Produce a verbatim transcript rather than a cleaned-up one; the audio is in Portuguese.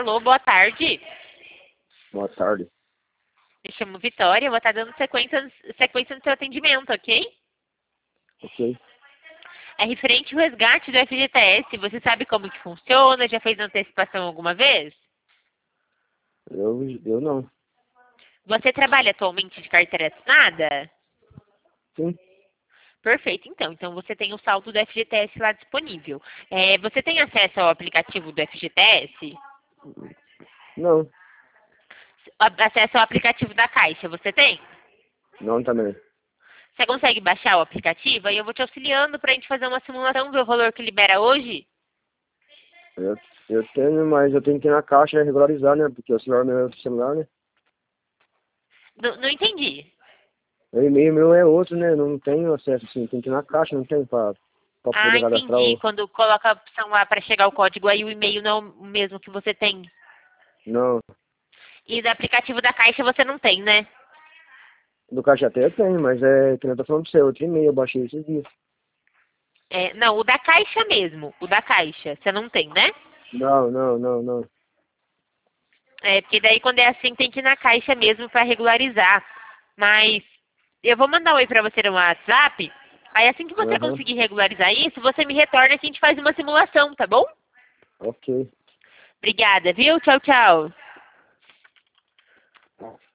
Alô, boa tarde. Boa tarde. Me chamo Vitória, vou estar dando sequência, sequência no seu atendimento, ok? Ok. É referente ao resgate do F G T S. Você sabe como que funciona? Já fez antecipação alguma vez? Eu, eu não. Você trabalha atualmente de carteira assinada? Sim. Perfeito, então. Então você tem o saldo do F G T S lá disponível. É, você tem acesso ao aplicativo do F G T S? Não. A- Acesso ao aplicativo da Caixa, você tem? Não também. Você consegue baixar o aplicativo? Aí eu vou te auxiliando para a gente fazer uma simulação, ver o valor que libera hoje? Eu, eu tenho, mas eu tenho que ir na caixa e regularizar, né? Porque o celular meu é outro celular, né? Não, não entendi. O e-mail meu é outro, né? Não tenho acesso assim. Tem que ir na caixa, não tem pra, pra Ah, poder cadastrar entendi. o... Quando coloca a opção lá para chegar o código, aí o e-mail não é o mesmo que você tem. Não. E do aplicativo da Caixa você não tem, né? Do caixa até eu tenho, mas é que eu tô falando pra você, é outro e-mail, eu baixei esses dias. É, não, o da Caixa mesmo. O da Caixa. Você não tem, né? Não, não, não, não. É, porque daí quando é assim tem que ir na Caixa mesmo para regularizar. Mas eu vou mandar um oi para você no WhatsApp. Aí assim que você Aham. conseguir regularizar isso, você me retorna e a gente faz uma simulação, tá bom? Ok. Obrigada, viu? Tchau, tchau.